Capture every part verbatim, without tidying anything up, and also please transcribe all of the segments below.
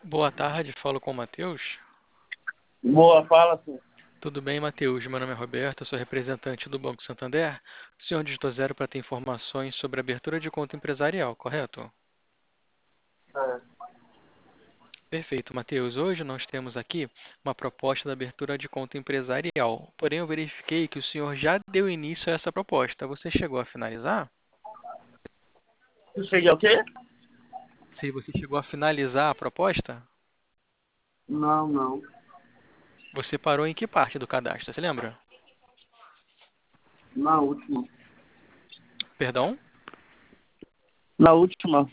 Boa tarde, falo com o Matheus. Boa, fala, sim. Tudo bem, Matheus? Meu nome é Roberto, eu sou representante do Banco Santander. O senhor digitou zero para ter informações sobre abertura de conta empresarial, correto? É. Perfeito, Matheus. Hoje nós temos aqui uma proposta de abertura de conta empresarial. Porém, eu verifiquei que o senhor já deu início a essa proposta. Você chegou a finalizar? Tu cheguei o quê? Se você chegou a finalizar a proposta, Não, não. você parou em que parte do cadastro? Você lembra? Na última. Perdão? Na última.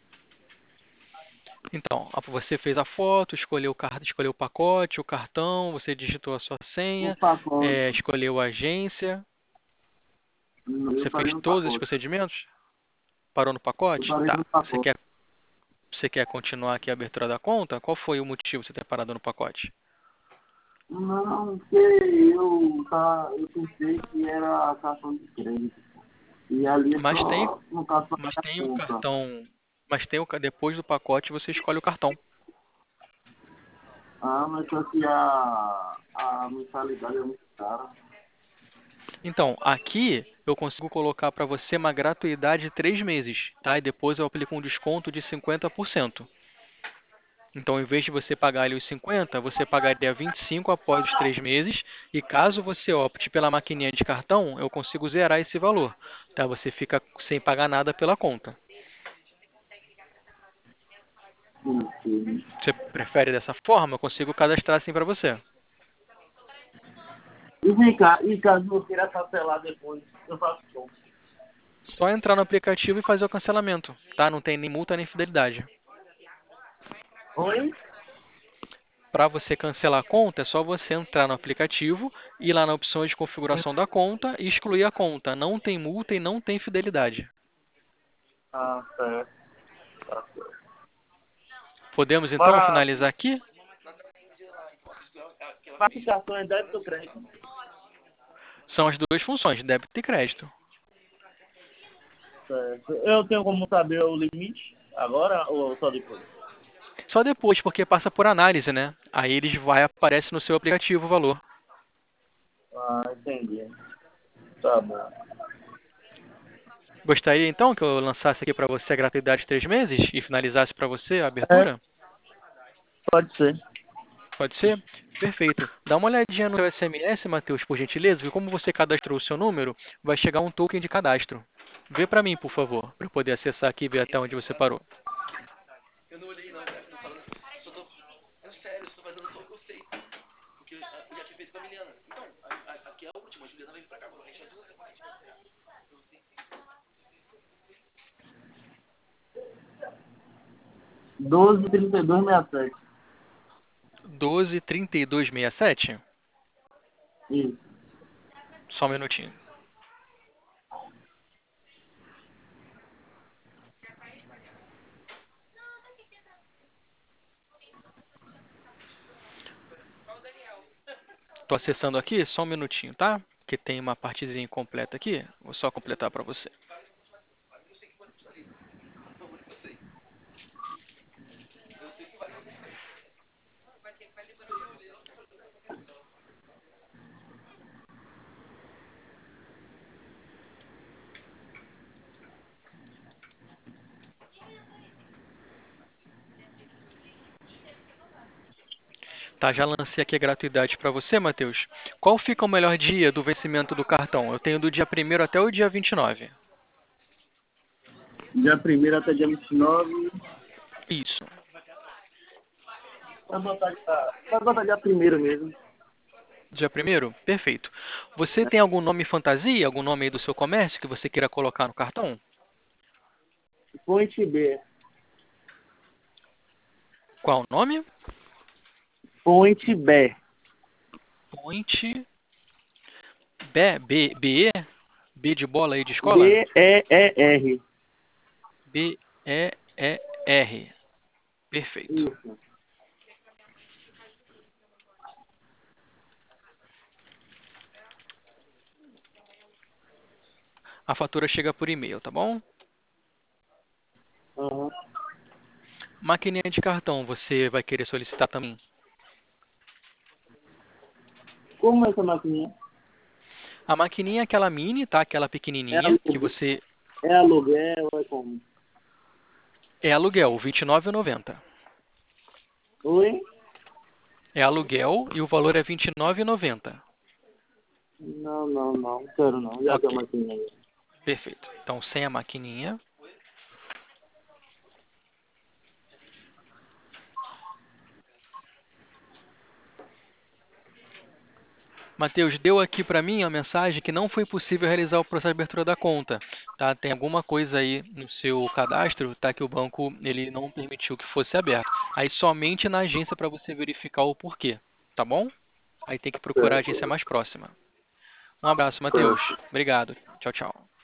Então, a- você fez a foto, escolheu o, car- escolheu o pacote, o cartão, você digitou a sua No senha, pacote. é, escolheu a agência. Eu Você fez parei no todos esses pacote. procedimentos? Parou no Eu pacote? parei Tá. no Você pacote. quer, você quer continuar aqui a abertura da conta? Qual foi o motivo de você ter parado no pacote? Não, porque eu, tá, eu pensei que era cartão de crédito. E ali é Mas tem, só no cartão mas da tem o conta. cartão, mas tem o, ca- depois do pacote você escolhe o cartão. Ah, mas só que a, a mensalidade é muito cara. Então, aqui eu consigo colocar para você uma gratuidade de três meses, tá? E depois eu aplico um desconto de cinquenta por cento. Então, em vez de você pagar ali os cinquenta, você pagaria vinte e cinco após os três meses. E caso você opte pela maquininha de cartão, eu consigo zerar esse valor. Tá? Você fica sem pagar nada pela conta. Sim, sim. Você prefere dessa forma? Eu consigo cadastrar assim para você. E vem cá, e caso eu queira cancelar depois, eu faço como? Só entrar no aplicativo e fazer o cancelamento, tá? Não tem nem multa nem fidelidade. Oi? Para você cancelar a conta, é só você entrar no aplicativo, ir lá na opção de configuração da conta e excluir a conta. Não tem multa e não tem fidelidade. Ah, certo. Tá certo. Podemos então Para finalizar aqui? classificação é débito ou crédito? São as duas funções, débito e crédito. Certo. Eu tenho como saber o limite agora ou só depois? Só depois, porque passa por análise, né? Aí eles vai aparece no seu aplicativo o valor. Ah, entendi. Tá bom. Gostaria então que eu lançasse aqui para você a gratuidade de três meses e finalizasse para você a É, abertura? pode ser. Pode ser? Perfeito. Dá uma olhadinha no seu S M S, Matheus, por gentileza, porque como você cadastrou o seu número, vai chegar um token de cadastro. Vê para mim, por favor, para eu poder acessar aqui e ver até onde você parou. doze, trinta e dois, sessenta e sete. doze trinta e dois sessenta e sete? Isso. Só um minutinho. Estou acessando aqui, só um minutinho, tá? Que tem uma partezinha incompleta aqui. Vou só completar para você. Tá, já lancei aqui a gratuidade para você, Matheus. Qual fica o melhor dia do vencimento do cartão? Eu tenho do dia primeiro até o dia vinte e nove. Dia primeiro até dia vinte e nove. Isso. Vai botar, dia- vai botar dia primeiro mesmo. Dia primeiro? Perfeito. Você tem algum nome fantasia, algum nome aí do seu comércio que você queira colocar no cartão? Ponte B. Qual o nome? Ponte B. Point B, B, B, E? B de bola aí de escola? B E E R. B, E, E, R. Perfeito. Isso. A fatura chega por e-mail, tá bom? Uhum. Maquininha de cartão, você vai querer solicitar também? Como é essa maquininha? A maquininha é aquela mini, tá? Aquela É pequenininha que aluguel, você é aluguel, é como? é aluguel, vinte e nove reais e noventa centavos. Oi? É aluguel e o valor é vinte e nove reais e noventa centavos. Não, não, não, quero não. Já tem a Ok, maquininha aí. perfeito. Então, sem a maquininha. Matheus, deu aqui para mim a mensagem que não foi possível realizar o processo de abertura da conta, tá? Tem alguma coisa aí no seu cadastro, tá? Que o banco ele não permitiu que fosse aberto. Aí somente na agência para você verificar o porquê, tá bom? Aí tem que procurar a agência Certo, mais próxima. Um abraço, Matheus. certo. Obrigado. Tchau, tchau.